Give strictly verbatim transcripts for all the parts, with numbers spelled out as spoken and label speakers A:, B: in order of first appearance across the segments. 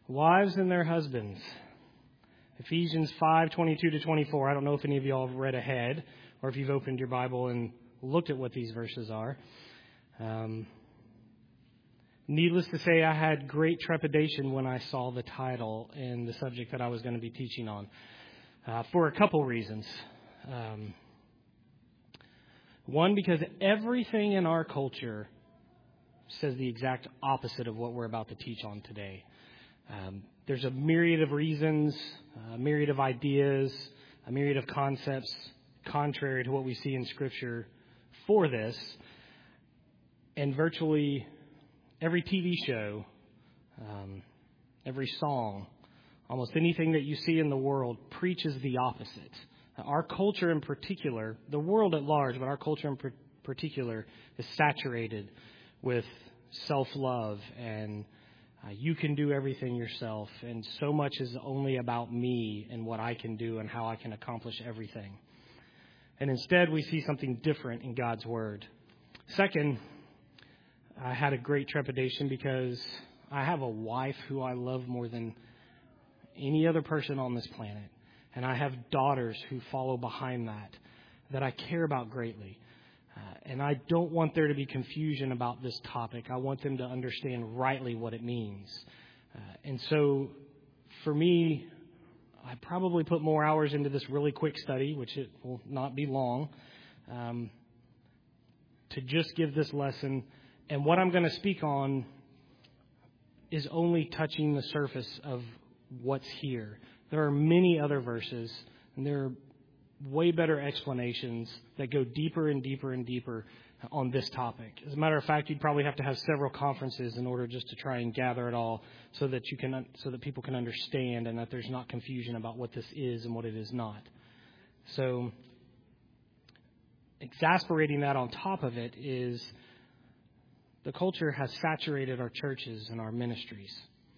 A: Wives and their husbands. Ephesians five twenty-two to twenty-four. I don't know if any of y'all have read ahead or if you've opened your Bible and looked at what these verses are. Um, needless to say, I had great trepidation when I saw the title and the subject that I was going to be teaching on uh, for a couple reasons. Um, one, because everything in our culture says the exact opposite of what we're about to teach on today. Um, there's a myriad of reasons, a myriad of ideas, a myriad of concepts contrary to what we see in Scripture for this. And virtually every T V show, um, every song, almost anything that you see in the world preaches the opposite. Our culture in particular, the world at large, but our culture in particular is saturated with self-love and Uh, you can do everything yourself, and so much is only about me and what I can do and how I can accomplish everything. And instead, we see something different in God's Word. Second, I had a great trepidation because I have a wife who I love more than any other person on this planet, and I have daughters who follow behind that, that I care about greatly. Uh, and I don't want there to be confusion about this topic. I want them to understand rightly what it means. Uh, and so, for me, I probably put more hours into this really quick study, which it will not be long, um, to just give this lesson. And what I'm going to speak on is only touching the surface of what's here. There are many other verses, and there are way better explanations that go deeper and deeper and deeper on this topic. As a matter of fact, you'd probably have to have several conferences in order just to try and gather it all so that you can, so that people can understand and that there's not confusion about what this is and what it is not. So, exasperating that on top of it is the culture has saturated our churches and our ministries.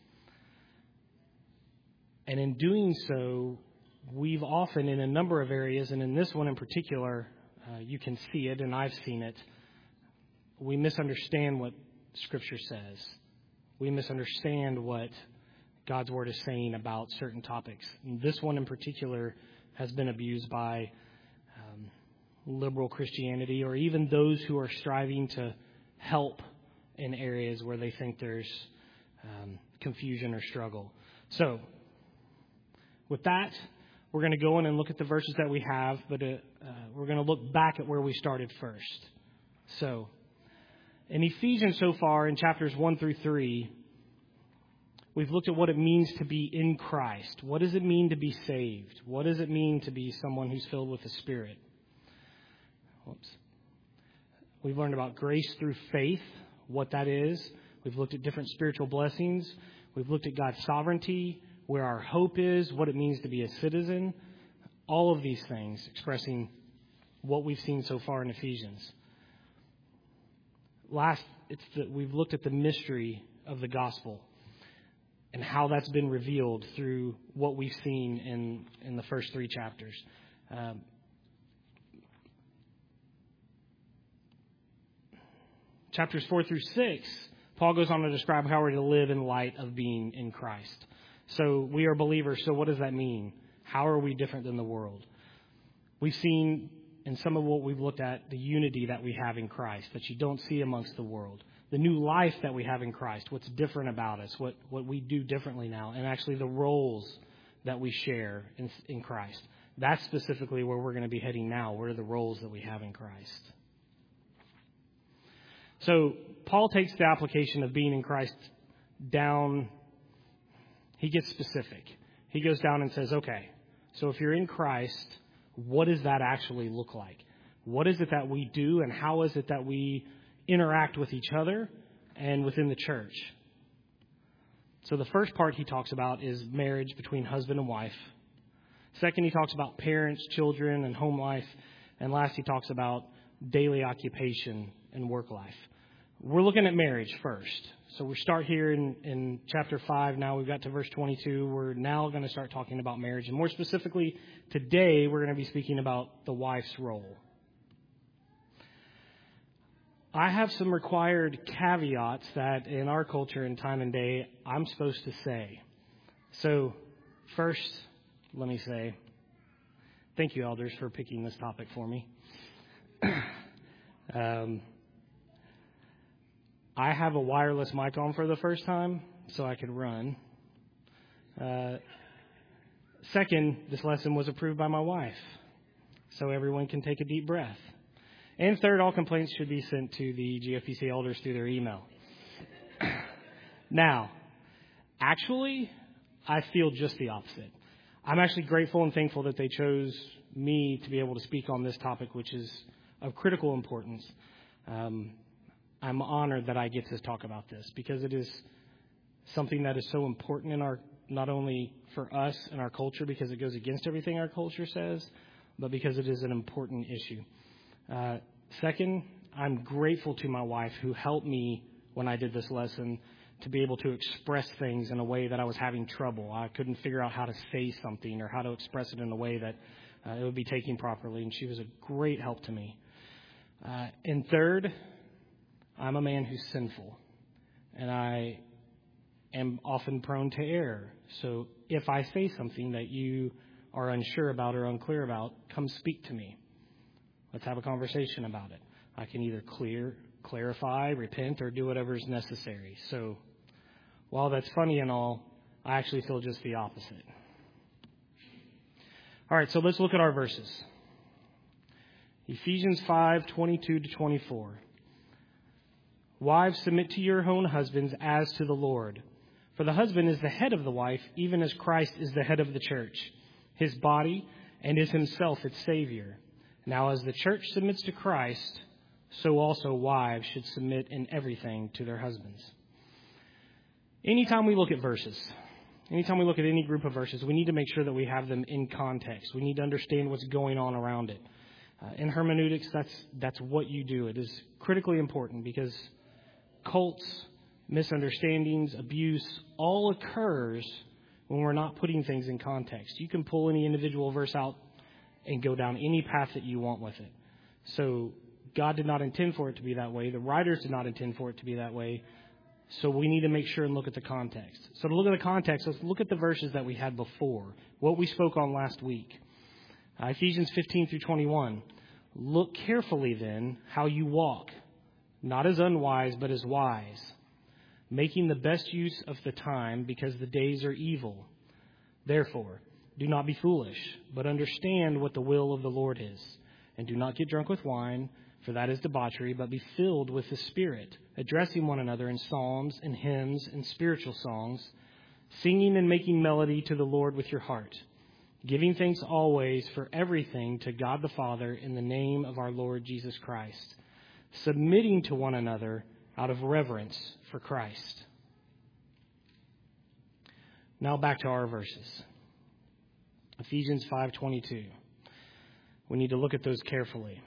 A: And in doing so, we've often, in a number of areas, and in this one in particular, uh, you can see it, and I've seen it, we misunderstand what Scripture says. We misunderstand what God's Word is saying about certain topics. And this one in particular has been abused by um, liberal Christianity, or even those who are striving to help in areas where they think there's um, confusion or struggle. So, with that, we're going to go in and look at the verses that we have, but uh, uh, we're going to look back at where we started first. So, in Ephesians so far, in chapters one through three, we've looked at what it means to be in Christ. What does it mean to be saved? What does it mean to be someone who's filled with the Spirit? Whoops. We've learned about grace through faith, what that is. We've looked at different spiritual blessings. We've looked at God's sovereignty, where our hope is, what it means to be a citizen, all of these things expressing what we've seen so far in Ephesians. Last, it's the, we've looked at the mystery of the gospel and how that's been revealed through what we've seen in, in the first three chapters. Um, chapters four through six, Paul goes on to describe how we're to live in light of being in Christ. So we are believers, so what does that mean? How are we different than the world? We've seen in some of what we've looked at the unity that we have in Christ that you don't see amongst the world. The new life that we have in Christ, what's different about us, what, what we do differently now, and actually the roles that we share in, in Christ. That's specifically where we're going to be heading now. What are the roles that we have in Christ? So Paul takes the application of being in Christ down. He gets specific. He goes down and says, okay, so if you're in Christ, what does that actually look like? What is it that we do, and how is it that we interact with each other and within the church? So the first part he talks about is marriage between husband and wife. Second, he talks about parents, children, and home life. And last, he talks about daily occupation and work life. We're looking at marriage first. So we start here in, in chapter five. Now we've got to verse twenty-two. We're now going to start talking about marriage. And more specifically, today we're going to be speaking about the wife's role. I have some required caveats that in our culture and time and day I'm supposed to say. So first, let me say, thank you, elders, for picking this topic for me. um, I have a wireless mic on for the first time, so I could run. Uh, second, this lesson was approved by my wife, so everyone can take a deep breath. And third, all complaints should be sent to the G F B C elders through their email. Now, actually, I feel just the opposite. I'm actually grateful and thankful that they chose me to be able to speak on this topic, which is of critical importance. Um, I'm honored that I get to talk about this because it is something that is so important in our, not only for us and our culture because it goes against everything our culture says, but because it is an important issue. Uh, second, I'm grateful to my wife who helped me when I did this lesson to be able to express things in a way that I was having trouble. I couldn't figure out how to say something or how to express it in a way that uh, it would be taken properly, and she was a great help to me. Uh, and third, I'm a man who's sinful, and I am often prone to error. So if I say something that you are unsure about or unclear about, come speak to me. Let's have a conversation about it. I can either clear, clarify, repent, or do whatever is necessary. So while that's funny and all, I actually feel just the opposite. All right, so let's look at our verses. Ephesians five, twenty-two to twenty-four. Wives, submit to your own husbands as to the Lord. For the husband is the head of the wife, even as Christ is the head of the church, his body, and is himself its Savior. Now, as the church submits to Christ, so also wives should submit in everything to their husbands. Anytime we look at verses, anytime we look at any group of verses, we need to make sure that we have them in context. We need to understand what's going on around it. Uh, in hermeneutics, that's that's what you do. It is critically important because cults, misunderstandings, abuse, all occurs when we're not putting things in context. You can pull any individual verse out and go down any path that you want with it. So God did not intend for it to be that way. The writers did not intend for it to be that way. So we need to make sure and look at the context. So to look at the context, let's look at the verses that we had before, what we spoke on last week. Uh, Ephesians fifteen through twenty-one. Look carefully then how you walk, not as unwise, but as wise, making the best use of the time because the days are evil. Therefore, do not be foolish, but understand what the will of the Lord is. And do not get drunk with wine, for that is debauchery, but be filled with the Spirit, addressing one another in psalms and hymns and spiritual songs, singing and making melody to the Lord with your heart, giving thanks always for everything to God the Father in the name of our Lord Jesus Christ, submitting to one another out of reverence for Christ. Now back to our verses. Ephesians five twenty-two. We need to look at those carefully.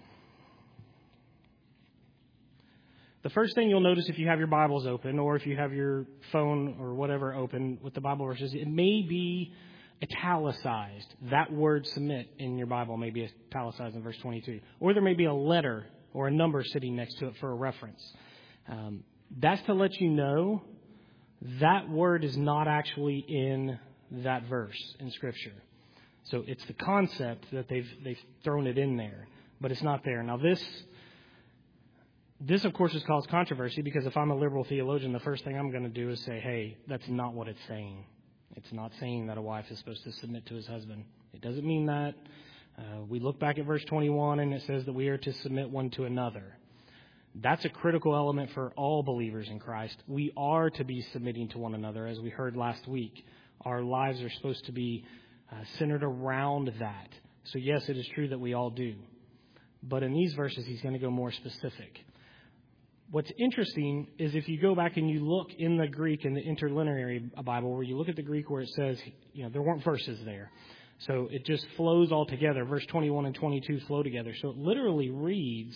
A: The first thing you'll notice if you have your Bibles open or if you have your phone or whatever open with the Bible verses, it may be italicized. That word submit in your Bible may be italicized in verse twenty-two. Or there may be a letter or a number sitting next to it for a reference. Um, that's to let you know that word is not actually in that verse in Scripture. So it's the concept that they've they've thrown it in there, but it's not there. Now this, this of course has caused controversy because if I'm a liberal theologian, the first thing I'm going to do is say, hey, that's not what it's saying. It's not saying that a wife is supposed to submit to his husband. It doesn't mean that. Uh, we look back at verse twenty-one and it says that we are to submit one to another. That's a critical element for all believers in Christ. We are to be submitting to one another, as we heard last week. Our lives are supposed to be Uh, centered around that. So yes, it is true that we all do. But in these verses, he's going to go more specific. What's interesting is if you go back and you look in the Greek, in the interlineary Bible, where you look at the Greek where it says, you know, there weren't verses there. So it just flows all together. Verse twenty-one and twenty-two flow together. So it literally reads,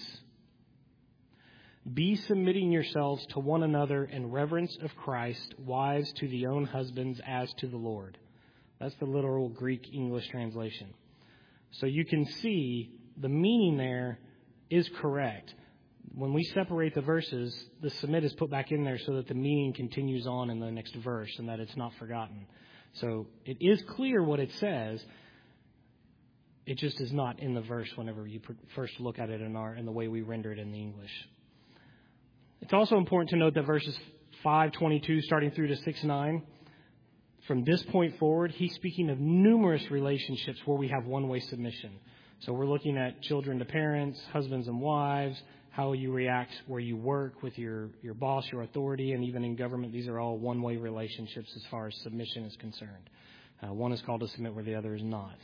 A: be submitting yourselves to one another in reverence of Christ, wives to the own husbands as to the Lord. That's the literal Greek English translation. So you can see the meaning there is correct. When we separate the verses, the submit is put back in there so that the meaning continues on in the next verse and that it's not forgotten. So it is clear what it says. It just is not in the verse whenever you first look at it in our in the way we render it in the English. It's also important to note that verses five twenty-two starting through to six nine, from this point forward, he's speaking of numerous relationships where we have one-way submission. So we're looking at children to parents, husbands and wives, how you react where you work with your, your boss, your authority, and even in government. These are all one-way relationships as far as submission is concerned. Uh, one is called to submit where the other is not.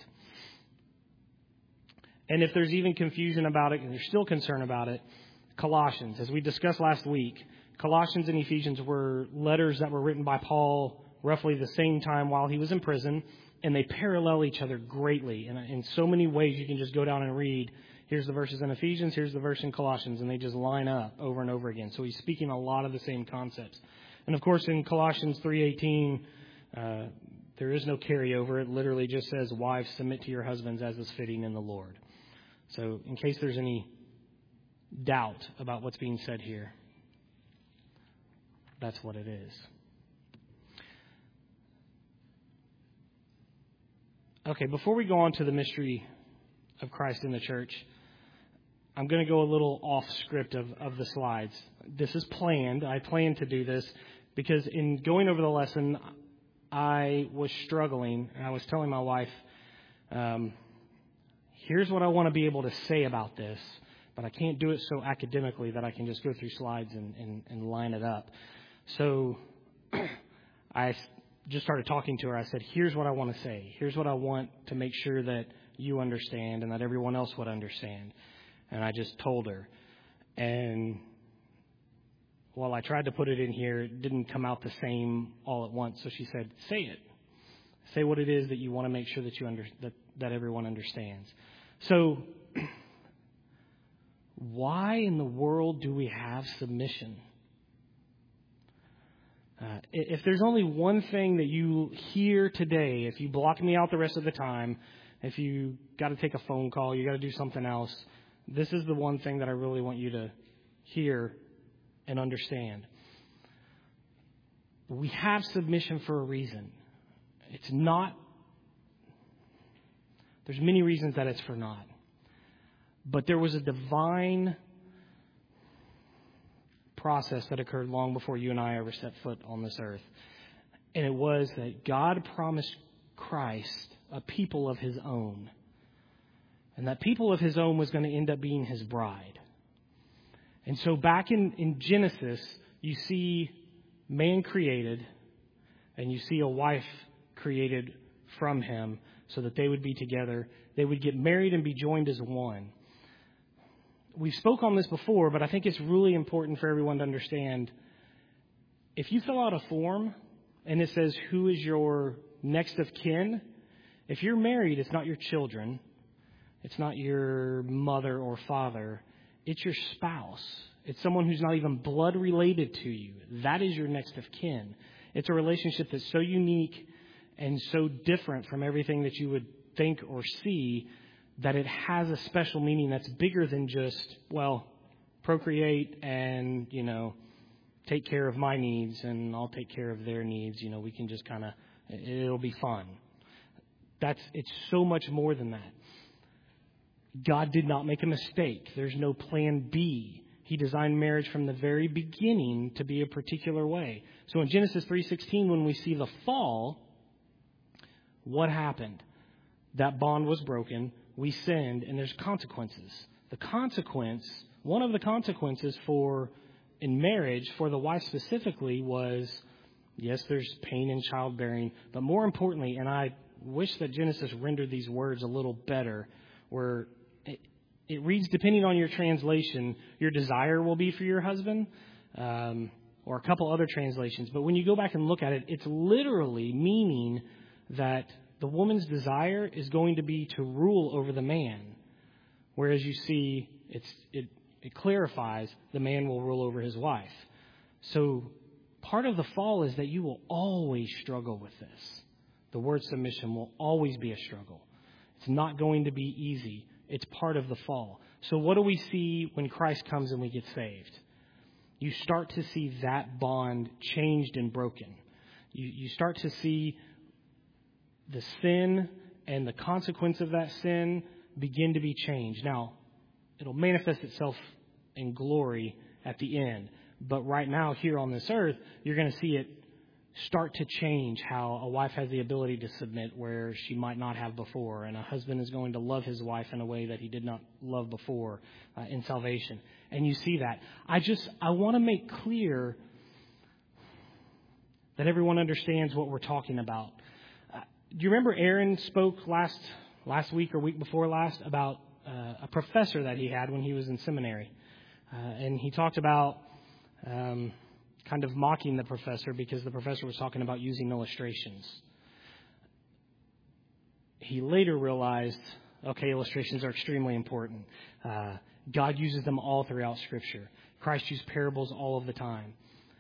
A: And if there's even confusion about it, and there's still concern about it, Colossians, as we discussed last week, Colossians and Ephesians were letters that were written by Paul roughly the same time while he was in prison, and they parallel each other greatly. And in so many ways, you can just go down and read, here's the verses in Ephesians, here's the verse in Colossians, and they just line up over and over again. So he's speaking a lot of the same concepts. And of course, in Colossians three eighteen, uh, there is no carryover. It literally just says, wives, submit to your husbands as is fitting in the Lord. So in case there's any doubt about what's being said here, that's what it is. Okay, before we go on to the mystery of Christ in the church, I'm going to go a little off script of, of the slides. This is planned. I planned to do this because in going over the lesson, I was struggling. And I was telling my wife, um, here's what I want to be able to say about this, but I can't do it so academically that I can just go through slides and, and, and line it up. So I just started talking to her. I said, here's what I want to say. Here's what I want to make sure that you understand and that everyone else would understand. And I just told her. And while I tried to put it in here, it didn't come out the same all at once. So she said, say it. Say what it is that you want to make sure that you under, that, that everyone understands. So why in the world do we have submission? Uh, if there's only one thing that you hear today, if you block me out the rest of the time, if you got to take a phone call, you got to do something else, this is the one thing that I really want you to hear and understand. We have submission for a reason. It's not, there's many reasons that it's for naught. But there was a divine process that occurred long before you and I ever set foot on this earth. And it was that God promised Christ a people of his own. And that people of his own was going to end up being his bride. And so back in, in Genesis, you see man created, and you see a wife created from him so that they would be together. They would get married and be joined as one. We've spoke on this before, but I think it's really important for everyone to understand. If you fill out a form and it says, who is your next of kin? If you're married, it's not your children. It's not your mother or father. It's your spouse. It's someone who's not even blood related to you. That is your next of kin. It's a relationship that's so unique and so different from everything that you would think or see that it has a special meaning that's bigger than just, well, procreate and, you know, take care of my needs and I'll take care of their needs. You know, we can just kind of, it'll be fun. That's, it's so much more than that. God did not make a mistake. There's no plan B. He designed marriage from the very beginning to be a particular way. So in Genesis three sixteen, when we see the fall, what happened? That bond was broken. We sinned, and there's consequences. The consequence, one of the consequences for, in marriage, for the wife specifically was, yes, there's pain in childbearing, but more importantly, and I wish that Genesis rendered these words a little better, where it, it reads, depending on your translation, your desire will be for your husband, um, or a couple other translations. But when you go back and look at it, it's literally meaning that the woman's desire is going to be to rule over the man. Whereas you see, it's, it, it clarifies the man will rule over his wife. So part of the fall is that you will always struggle with this. The word submission will always be a struggle. It's not going to be easy. It's part of the fall. So what do we see when Christ comes and we get saved? You start to see that bond changed and broken. You, you start to see the sin and the consequence of that sin begin to be changed. Now, it'll manifest itself in glory at the end. But right now, here on this earth, you're going to see it start to change how a wife has the ability to submit where she might not have before. And a husband is going to love his wife in a way that he did not love before uh, in salvation. And you see that. I just, I want to make clear that everyone understands what we're talking about. Uh, do you remember Aaron spoke last last week or week before last about uh, a professor that he had when he was in seminary? Uh, and he talked about um, kind of mocking the professor because the professor was talking about using illustrations. He later realized, okay, illustrations are extremely important. Uh, God uses them all throughout Scripture. Christ used parables all of the time.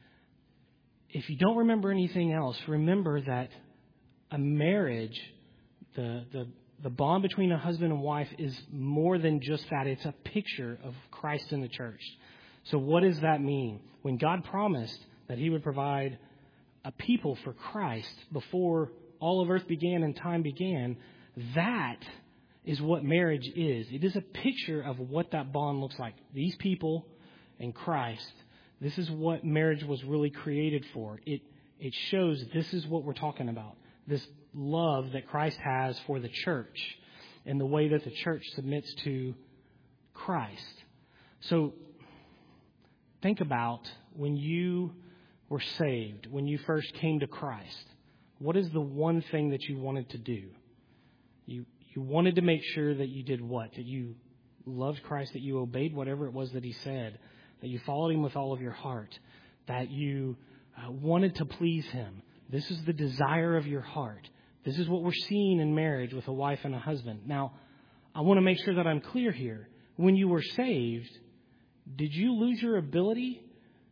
A: If you don't remember anything else, remember that a marriage, the, the, the bond between a husband and wife is more than just that. It's a picture of Christ in the church. So what does that mean? When God promised that he would provide a people for Christ before all of earth began and time began, that is what marriage is. It is a picture of what that bond looks like. These people and Christ. This is what marriage was really created for. It it shows this is what we're talking about. This love that Christ has for the church and the way that the church submits to Christ. So think about when you were saved, when you first came to Christ. What is the one thing that you wanted to do? You you wanted to make sure that you did what? That you loved Christ, that you obeyed whatever it was that he said, that you followed him with all of your heart, that you uh, wanted to please him. This is the desire of your heart. This is what we're seeing in marriage with a wife and a husband. Now, I want to make sure that I'm clear here. When you were saved, did you lose your ability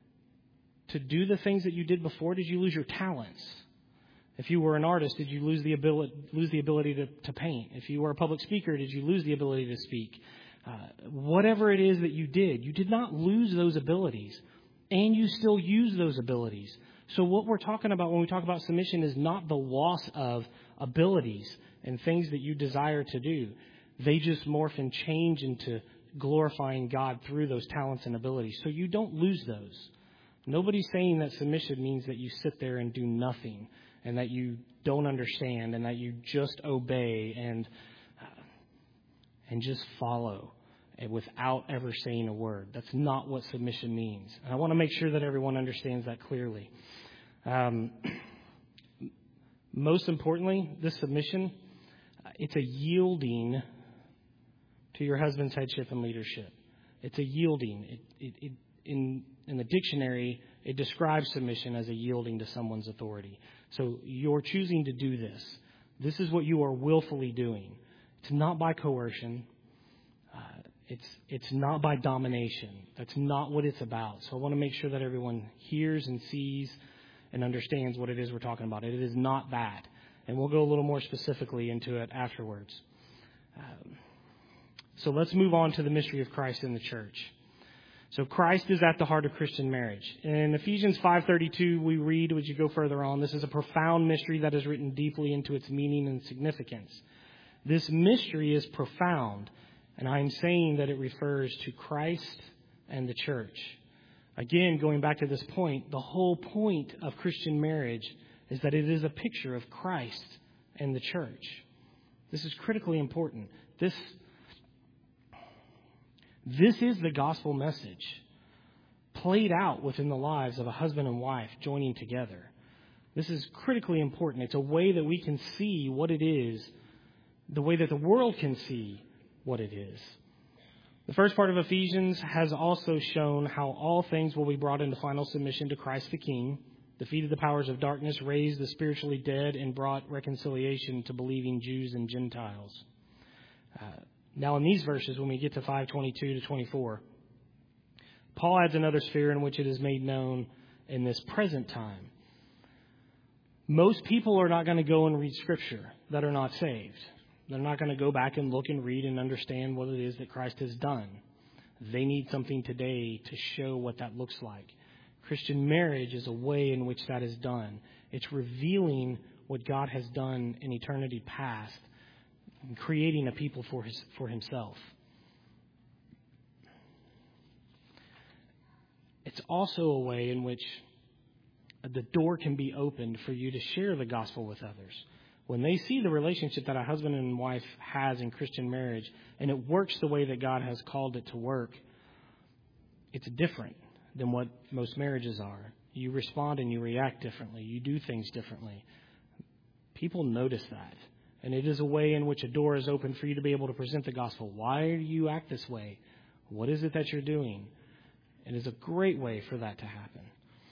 A: to do the things that you did before? Did you lose your talents? If you were an artist, did you lose the ability lose the ability to, to paint? If you were a public speaker, did you lose the ability to speak? Uh, whatever it is that you did, you did not lose those abilities, and you still use those abilities. So what we're talking about when we talk about submission is not the loss of abilities and things that you desire to do. They just morph and change into glorifying God through those talents and abilities. So you don't lose those. Nobody's saying that submission means that you sit there and do nothing and that you don't understand and that you just obey and uh, and just follow without ever saying a word. That's not what submission means. And I want to make sure that everyone understands that clearly. Um, most importantly, this submission, it's a yielding to your husband's headship and leadership. It's a yielding. It, it, it, in, in the dictionary, it describes submission as a yielding to someone's authority. So you're choosing to do this. This is what you are willfully doing. It's not by coercion. Uh, it's it's not by domination. That's not what it's about. So I want to make sure that everyone hears and sees and understands what it is we're talking about. It is not that. And we'll go a little more specifically into it afterwards. Um, so let's move on to the mystery of Christ in the church. So Christ is at the heart of Christian marriage. In Ephesians five thirty-two, we read, as you go further on, this is a profound mystery that is written deeply into its meaning and significance. This mystery is profound, and I am saying that it refers to Christ and the church. Again, going back to this point, the whole point of Christian marriage is that it is a picture of Christ and the church. This is critically important. This This is the gospel message played out within the lives of a husband and wife joining together. This is critically important. It's a way that we can see what it is, the way that the world can see what it is. The first part of Ephesians has also shown how all things will be brought into final submission to Christ the King, defeated the powers of darkness, raised the spiritually dead, and brought reconciliation to believing Jews and Gentiles. Uh, Now, in these verses, when we get to five twenty-two to twenty-four, Paul adds another sphere in which it is made known in this present time. Most people are not going to go and read Scripture that are not saved. They're not going to go back and look and read and understand what it is that Christ has done. They need something today to show what that looks like. Christian marriage is a way in which that is done. It's revealing what God has done in eternity past, creating a people for his, for himself. It's also a way in which the door can be opened for you to share the gospel with others. When they see the relationship that a husband and wife has in Christian marriage, and it works the way that God has called it to work, it's different than what most marriages are. You respond and you react differently. You do things differently. People notice that. And it is a way in which a door is open for you to be able to present the gospel. Why do you act this way? What is it that you're doing? It is a great way for that to happen.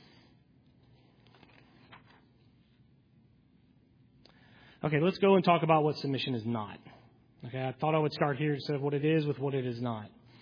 A: Okay, let's go and talk about what submission is not. Okay, I thought I would start here instead of what it is with what it is not.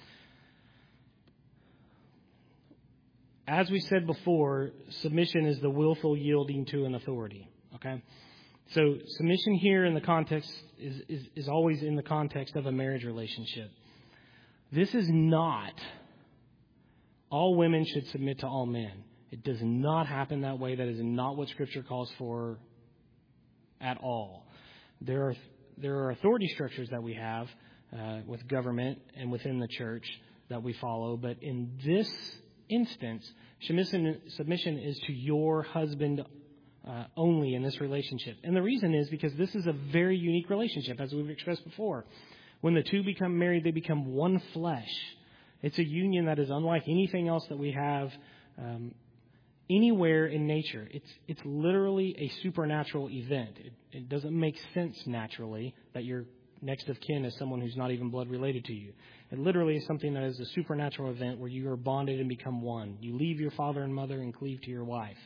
A: As we said before, submission is the willful yielding to an authority. Okay, so submission here in the context is, is, is always in the context of a marriage relationship. This is not all women should submit to all men. It does not happen that way. That is not what Scripture calls for at all. There are there are authority structures that we have uh, with government and within the church that we follow, but in this instance, submission, submission is to your husband uh, only in this relationship. And the reason is because this is a very unique relationship, as we've expressed before. When the two become married, they become one flesh. It's a union that is unlike anything else that we have um, anywhere in nature. It's it's literally a supernatural event. It, it doesn't make sense naturally that your next of kin is someone who's not even blood related to you. It literally is something that is a supernatural event where you are bonded and become one. You leave your father and mother and cleave to your wife.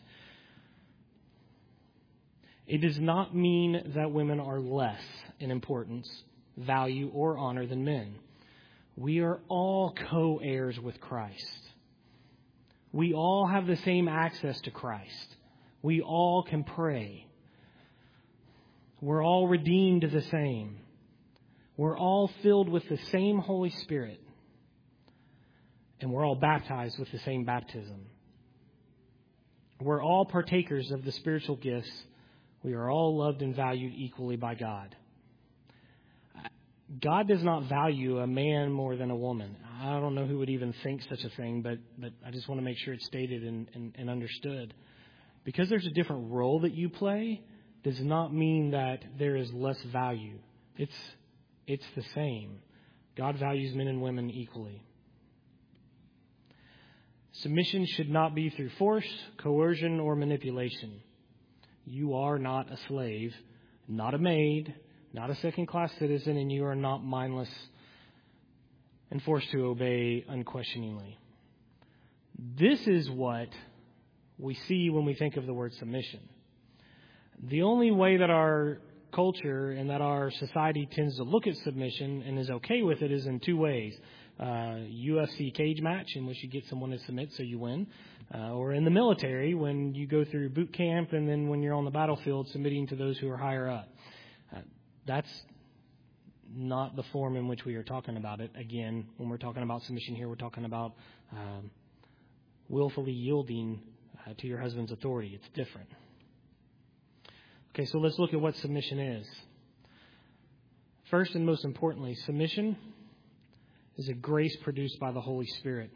A: It does not mean that women are less in importance, value, or honor than men. We are all co-heirs with Christ. We all have the same access to Christ. We all can pray. We're all redeemed the same. We're all filled with the same Holy Spirit. And we're all baptized with the same baptism. We're all partakers of the spiritual gifts. We are all loved and valued equally by God. God does not value a man more than a woman. I don't know who would even think such a thing, but, but I just want to make sure it's stated and, and, and understood. Because there's a different role that you play does not mean that there is less value. It's it's the same. God values men and women equally. Submission should not be through force, coercion, or manipulation. You are not a slave, not a maid, not a second-class citizen, and you are not mindless and forced to obey unquestioningly. This is what we see when we think of the word submission. The only way that our culture and that our society tends to look at submission and is okay with it is in two ways. Uh, U F C cage match in which you get someone to submit so you win. Uh, or in the military when you go through boot camp and then when you're on the battlefield submitting to those who are higher up. Uh, that's not the form in which we are talking about it. Again, when we're talking about submission here, we're talking about um, willfully yielding uh, to your husband's authority. It's different. Okay, so let's look at what submission is. First and most importantly, submission is a grace produced by the Holy Spirit.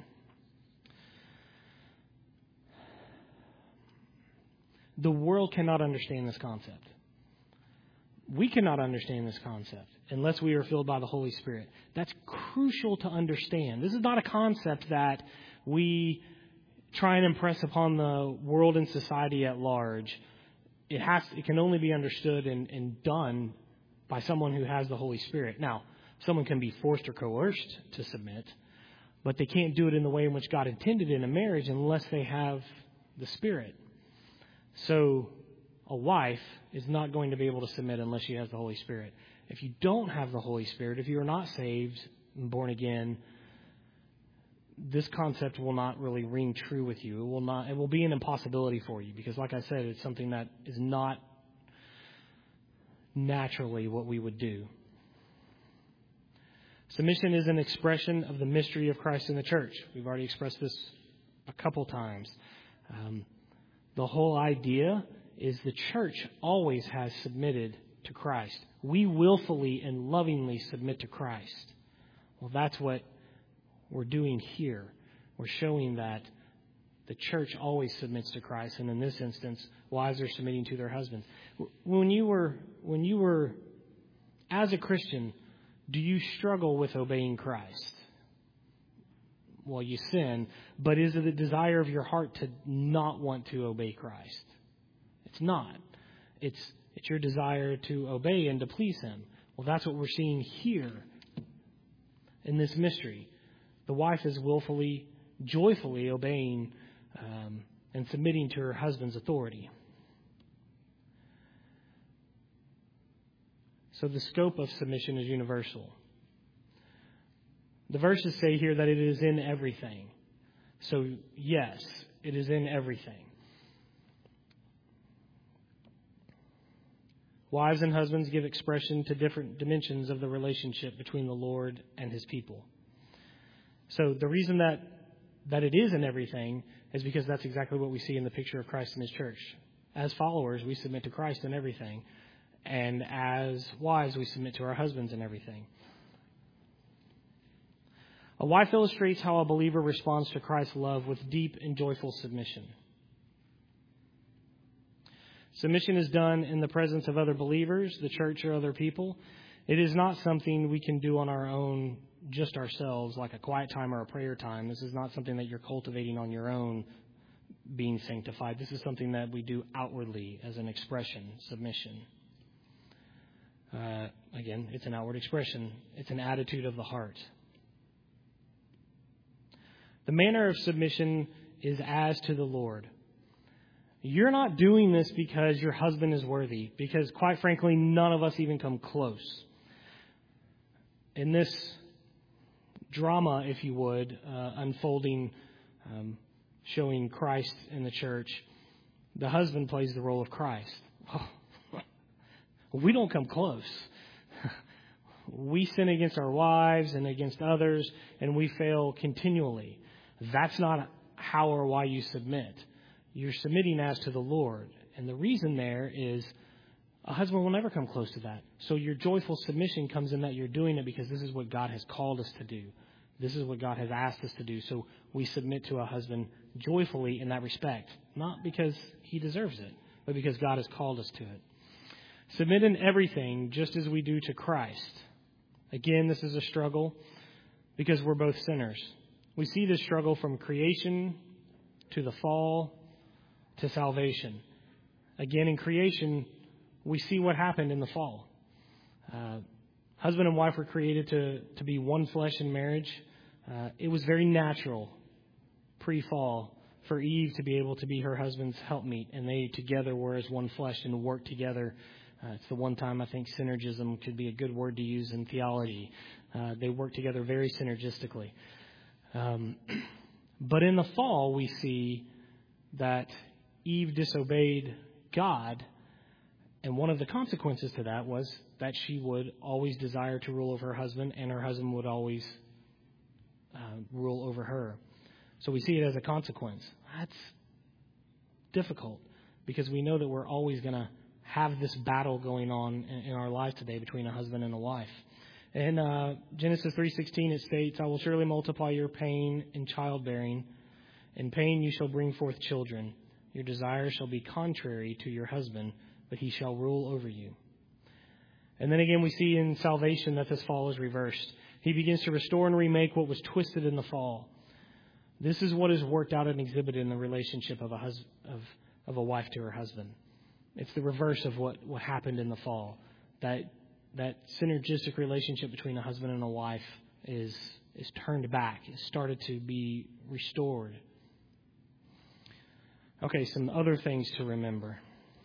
A: The world cannot understand this concept. We cannot understand this concept unless we are filled by the Holy Spirit. That's crucial to understand. This is not a concept that we try and impress upon the world and society at large. It has. It can only be understood and, and done by someone who has the Holy Spirit. Now, someone can be forced or coerced to submit, but they can't do it in the way in which God intended in a marriage unless they have the Spirit. So a wife is not going to be able to submit unless she has the Holy Spirit. If you don't have the Holy Spirit, if you are not saved and born again, this concept will not really ring true with you. It will not. It will be an impossibility for you because, like I said, it's something that is not naturally what we would do. Submission is an expression of the mystery of Christ in the church. We've already expressed this a couple times. Um, the whole idea is the church always has submitted to Christ. We willfully and lovingly submit to Christ. Well, that's what we're doing here. We're showing that the church always submits to Christ, and in this instance, wives are submitting to their husbands. When you were, when you were, as a Christian, do you struggle with obeying Christ? Well, you sin, but is it a desire of your heart to not want to obey Christ? It's not. It's it's your desire to obey and to please Him. Well, that's what we're seeing here in this mystery. The wife is willfully, joyfully obeying um, and submitting to her husband's authority. So the scope of submission is universal. The verses say here that it is in everything. So, yes, it is in everything. Wives and husbands give expression to different dimensions of the relationship between the Lord and His people. So the reason that, that it is in everything is because that's exactly what we see in the picture of Christ and His church. As followers, we submit to Christ in everything. And as wives, we submit to our husbands in everything. A wife illustrates how a believer responds to Christ's love with deep and joyful submission. Submission is done in the presence of other believers, the church, or other people. It is not something we can do on our own, just ourselves, like a quiet time or a prayer time. This is not something that you're cultivating on your own, being sanctified. This is something that we do outwardly as an expression, submission. Uh, again, it's an outward expression. It's an attitude of the heart. The manner of submission is as to the Lord. You're not doing this because your husband is worthy, because quite frankly, none of us even come close. In this drama, if you would, uh, unfolding, um, showing Christ in the church, the husband plays the role of Christ. Oh, we don't come close. We sin against our wives and against others, and we fail continually. That's not how or why you submit. You're submitting as to the Lord. And the reason there is a husband will never come close to that. So your joyful submission comes in that you're doing it because this is what God has called us to do. This is what God has asked us to do. So we submit to a husband joyfully in that respect. Not because he deserves it, but because God has called us to it. Submit in everything just as we do to Christ. Again, this is a struggle because we're both sinners. We see this struggle from creation to the fall to salvation. Again, in creation, we see what happened in the fall. Uh, husband and wife were created to, to be one flesh in marriage. Uh, it was very natural, pre-fall, for Eve to be able to be her husband's helpmeet, and they together were as one flesh and worked together. Uh, it's the one time I think synergism could be a good word to use in theology. Uh, they work together very synergistically. Um, but in the fall, we see that Eve disobeyed God, and one of the consequences to that was that she would always desire to rule over her husband, and her husband would always uh, rule over her. So we see it as a consequence. That's difficult because we know that we're always going to have this battle going on in, in our lives today between a husband and a wife. In uh, Genesis three sixteen, it states, "I will surely multiply your pain in childbearing. In pain you shall bring forth children. Your desire shall be contrary to your husband, but he shall rule over you." And then again, we see in salvation that this fall is reversed. He begins to restore and remake what was twisted in the fall. This is what is worked out and exhibited in the relationship of a hus- of, of a wife to her husband. It's the reverse of what, what happened in the fall. That that synergistic relationship between a husband and a wife is is turned back. It started to be restored. Okay, some other things to remember.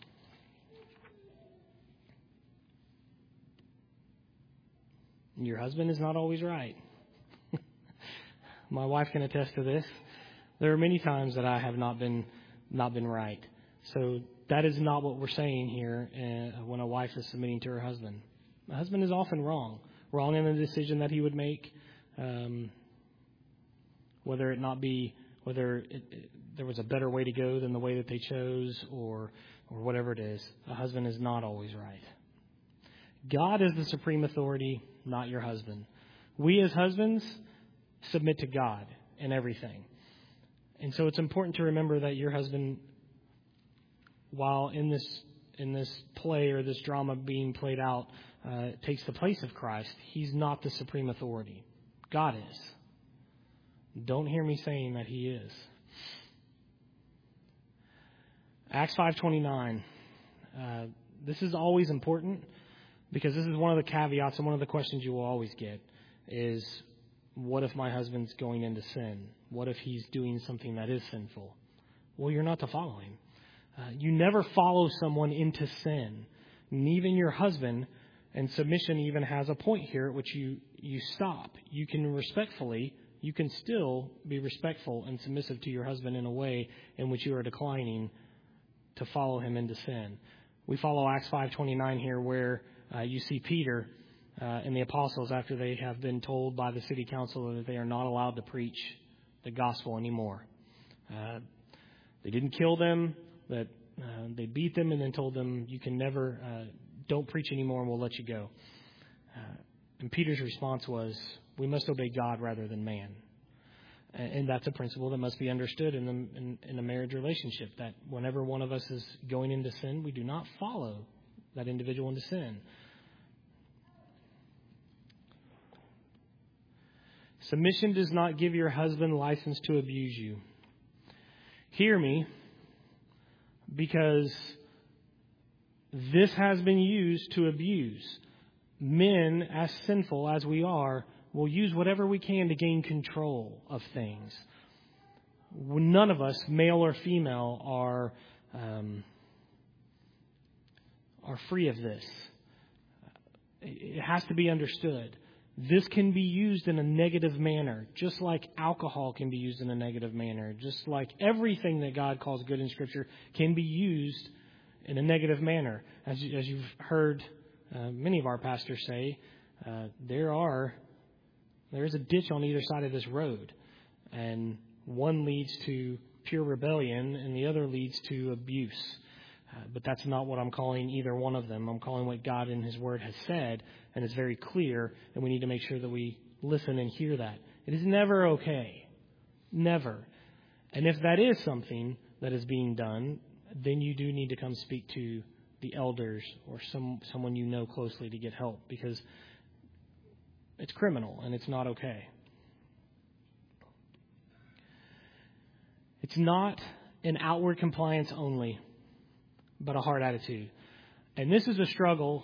A: Your husband is not always right. My wife can attest to this. There are many times that I have not been not been right. So that is not what we're saying here uh, when a wife is submitting to her husband. The husband is often wrong. Wrong in the decision that he would make, um, whether it not be, whether it, it, there was a better way to go than the way that they chose, or or whatever it is, a husband is not always right. God is the supreme authority, not your husband. We as husbands submit to God in everything. And so it's important to remember that your husband, while in this in this play or this drama being played out, uh, takes the place of Christ, he's not the supreme authority. God is. Don't hear me saying that he is. Acts five twenty-nine. Uh, this is always important because this is one of the caveats and one of the questions you will always get is, what if my husband's going into sin? What if he's doing something that is sinful? Well, you're not to follow him. Uh, you never follow someone into sin. And even your husband, and submission even has a point here at which you, you stop. You can respectfully, you can still be respectful and submissive to your husband in a way in which you are declining to follow him into sin. We follow Acts five twenty-nine here where uh, you see Peter uh, and the apostles, after they have been told by the city council that they are not allowed to preach the gospel anymore. Uh, they didn't kill them, that uh, they beat them and then told them, you can never, uh, don't preach anymore and we'll let you go. Uh, and Peter's response was, we must obey God rather than man. And, and that's a principle that must be understood in, the, in, in a marriage relationship, that whenever one of us is going into sin, we do not follow that individual into sin. Submission does not give your husband license to abuse you. Hear me, because this has been used to abuse. Men, as sinful as we are, will use whatever we can to gain control of things. None of us, male or female, are um, are free of this. It has to be understood. This can be used in a negative manner, just like alcohol can be used in a negative manner, just like everything that God calls good in Scripture can be used in a negative manner. As, you, as you've heard uh, many of our pastors say, uh, there are there is a ditch on either side of this road, and one leads to pure rebellion, and the other leads to abuse. Uh, but that's not what I'm calling either one of them. I'm calling what God in His Word has said, and it's very clear, and we need to make sure that we listen and hear that. It is never okay. Never. And if that is something that is being done, then you do need to come speak to the elders or some someone you know closely to get help, because it's criminal and it's not okay. It's not an outward compliance only, but a heart attitude. And this is a struggle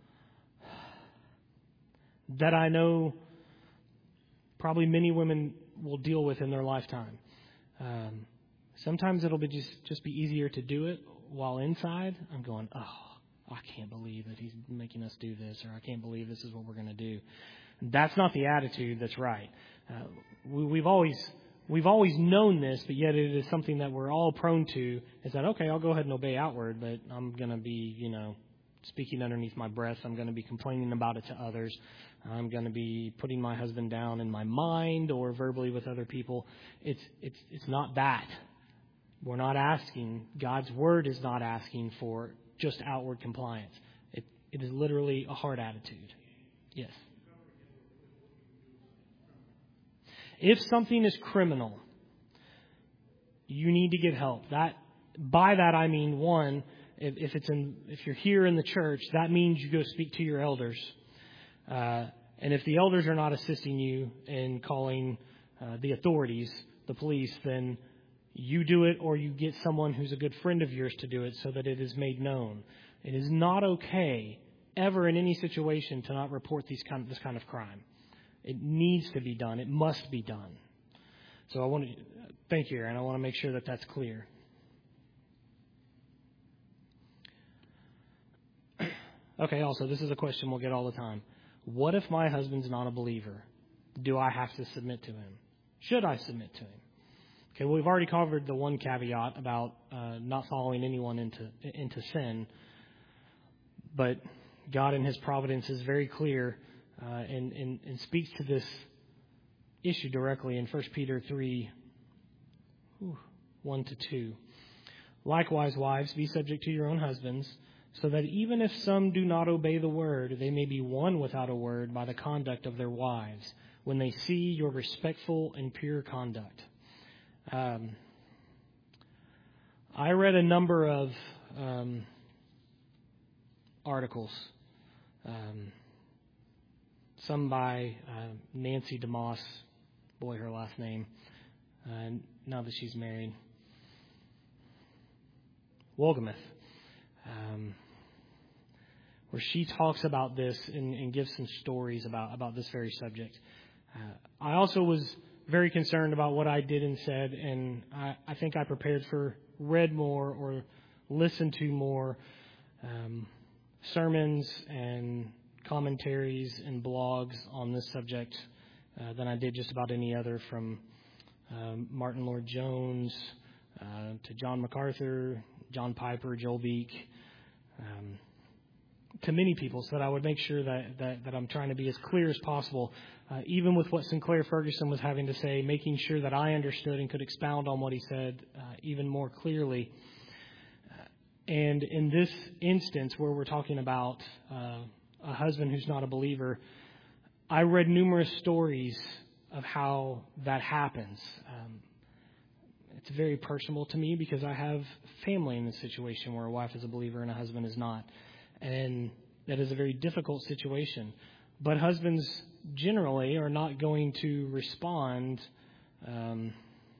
A: that I know probably many women will deal with in their lifetime. Um, sometimes it'll be just, just be easier to do it while inside. I'm going, oh, I can't believe that he's making us do this, or I can't believe this is what we're going to do. That's not the attitude that's right. Uh, we, we've always... We've always known this, but yet it is something that we're all prone to, is that, okay, I'll go ahead and obey outward, but I'm going to be, you know, speaking underneath my breath. I'm going to be complaining about it to others. I'm going to be putting my husband down in my mind or verbally with other people. It's, it's, it's not that. We're not asking, God's Word is not asking for just outward compliance. It, it is literally a heart attitude. Yes. If something is criminal, you need to get help. That by that I mean, one, if, if it's in, if you're here in the church, that means you go speak to your elders. Uh, and if the elders are not assisting you in calling uh, the authorities, the police, then you do it, or you get someone who's a good friend of yours to do it, so that it is made known. It is not okay ever in any situation to not report these kind, this kind of crime. It needs to be done. It must be done. So I want to thank you, Aaron. I want to make sure that that's clear. Okay, also, this is a question we'll get all the time. What if my husband's not a believer? Do I have to submit to him? Should I submit to him? Okay, well, we've already covered the one caveat about uh, not following anyone into into sin. But God in His providence is very clear Uh, and, and, and speaks to this issue directly in First Peter three, one to two. Likewise, wives, be subject to your own husbands, so that even if some do not obey the word, they may be won without a word by the conduct of their wives, when they see your respectful and pure conduct. Um, I read a number of um, articles, um, some by uh, Nancy DeMoss, boy, her last name, uh, now that she's married, Wolgemuth, um, where she talks about this and, and gives some stories about, about this very subject. Uh, I also was very concerned about what I did and said, and I, I think I prepared for, read more or listened to more um, sermons and commentaries and blogs on this subject uh, than I did just about any other, from um, Martin Lloyd-Jones uh, to John MacArthur, John Piper, Joel Beek, um, to many people, so that I would make sure that, that, that I'm trying to be as clear as possible, uh, even with what Sinclair Ferguson was having to say, making sure that I understood and could expound on what he said uh, even more clearly. Uh, and in this instance where we're talking about uh, a husband who's not a believer, I read numerous stories of how that happens. Um, It's very personal to me because I have family in this situation where a wife is a believer and a husband is not. And that is a very difficult situation. But husbands generally are not going to respond um,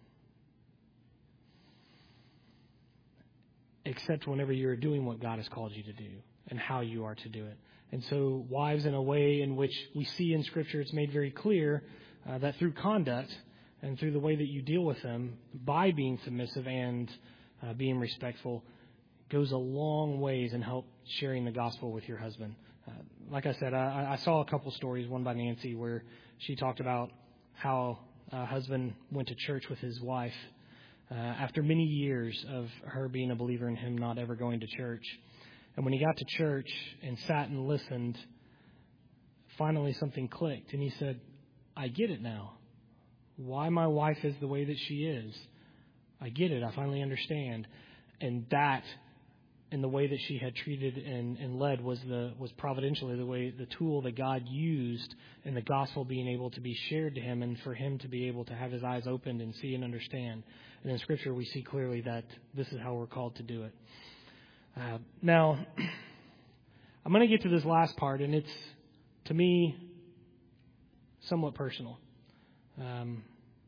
A: except whenever you're doing what God has called you to do and how you are to do it. And so wives, in a way in which we see in Scripture, it's made very clear uh, that through conduct and through the way that you deal with them, by being submissive and uh, being respectful, goes a long ways in help sharing the gospel with your husband. Uh, like I said, I, I saw a couple stories, one by Nancy, where she talked about how a husband went to church with his wife uh, after many years of her being a believer and him not ever going to church. And when he got to church and sat and listened, finally something clicked. And he said, I get it now. Why my wife is the way that she is. I get it. I finally understand. And that, and the way that she had treated and, and led, was the was providentially the way, the tool that God used in the gospel being able to be shared to him, and for him to be able to have his eyes opened and see and understand. And in Scripture, we see clearly that this is how we're called to do it. Uh, now, I'm going to get to this last part, and it's, to me, somewhat personal. Um,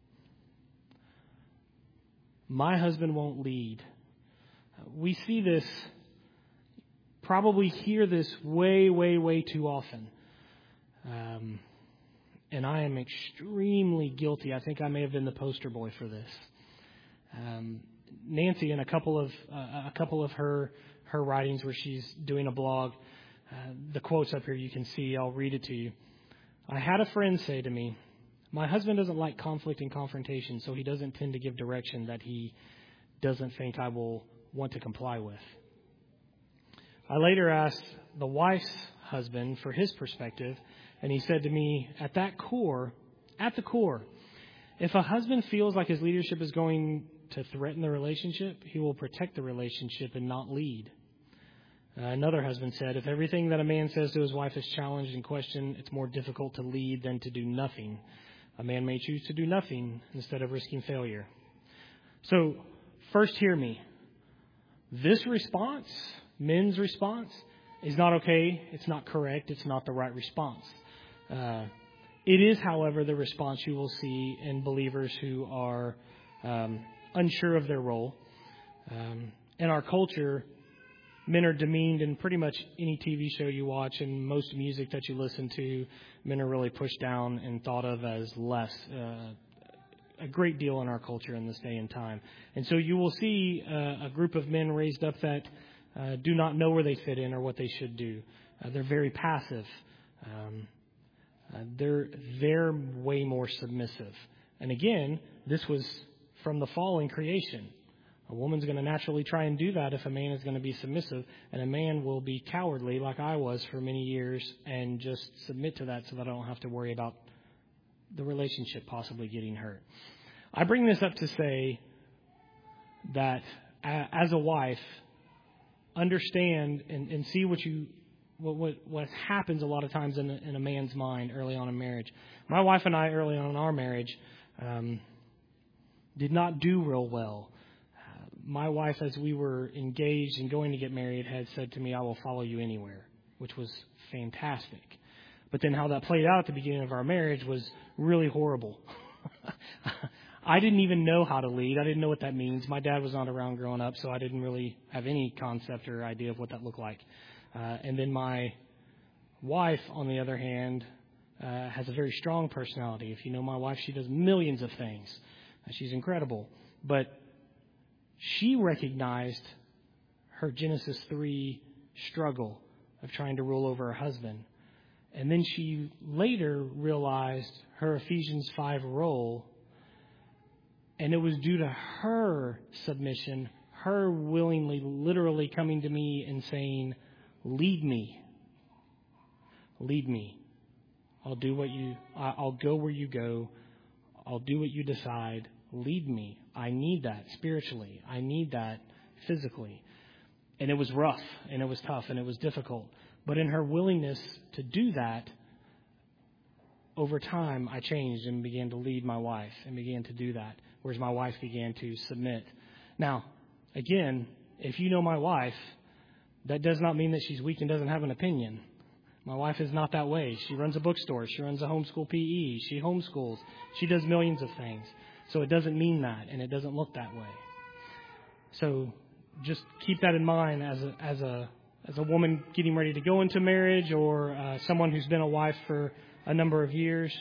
A: my husband won't lead. We see this, probably hear this way, way, way too often. Um, and I am extremely guilty. I think I may have been the poster boy for this. Um, Nancy, in a couple of uh, a couple of her her writings where she's doing a blog, uh, the quotes up here you can see. I'll read it to you. I had a friend say to me, my husband doesn't like conflict and confrontation, so he doesn't tend to give direction that he doesn't think I will want to comply with. I later asked the wife's husband for his perspective, and he said to me, at that core, at the core, if a husband feels like his leadership is going to threaten the relationship, he will protect the relationship and not lead. Uh, another husband said, if everything that a man says to his wife is challenged and questioned, it's more difficult to lead than to do nothing. A man may choose to do nothing instead of risking failure. So, first hear me. This response, men's response, is not okay. It's not correct. It's not the right response. Uh, it is, however, the response you will see in believers who are um, unsure of their role. Um, in our culture, men are demeaned in pretty much any T V show you watch, and most music that you listen to, men are really pushed down and thought of as less. Uh, a great deal in our culture in this day and time. And so you will see uh, a group of men raised up that uh, do not know where they fit in or what they should do. Uh, they're very passive. Um, uh, they're they're way more submissive. And again, this was from the fall in creation. A woman's going to naturally try and do that if a man is going to be submissive, and a man will be cowardly like I was for many years and just submit to that so that I don't have to worry about the relationship possibly getting hurt. I bring this up to say that as a wife, understand and, and see what you what, what what happens a lot of times in a, in a man's mind early on in marriage. My wife and I, early on in our marriage, um, did not do real well. Uh, my wife, as we were engaged and going to get married, had said to me, "I will follow you anywhere," which was fantastic. But then how that played out at the beginning of our marriage was really horrible. I didn't even know how to lead. I didn't know what that means. My dad was not around growing up, so I didn't really have any concept or idea of what that looked like. Uh, and then my wife, on the other hand, uh, has a very strong personality. If you know my wife, she does millions of things. Uh, she's incredible. But she recognized her Genesis three struggle of trying to rule over her husband. And then she later realized her Ephesians five role. And it was due to her submission, her willingly, literally coming to me and saying, "Lead me. Lead me. I'll do what you, I'll go where you go. I'll do what you decide. Lead me. I need that spiritually. I need that physically." And it was rough, and it was tough, and it was difficult. But in her willingness to do that, over time, I changed and began to lead my wife and began to do that, whereas my wife began to submit. Now, again, if you know my wife, that does not mean that she's weak and doesn't have an opinion. My wife is not that way. She runs a bookstore. She runs a homeschool P E. She homeschools. She does millions of things. So it doesn't mean that, and it doesn't look that way. So just keep that in mind as a as a as a woman getting ready to go into marriage, or uh, someone who's been a wife for a number of years.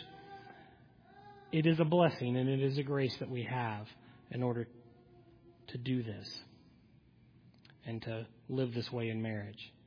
A: It is a blessing and it is a grace that we have in order to do this and to live this way in marriage.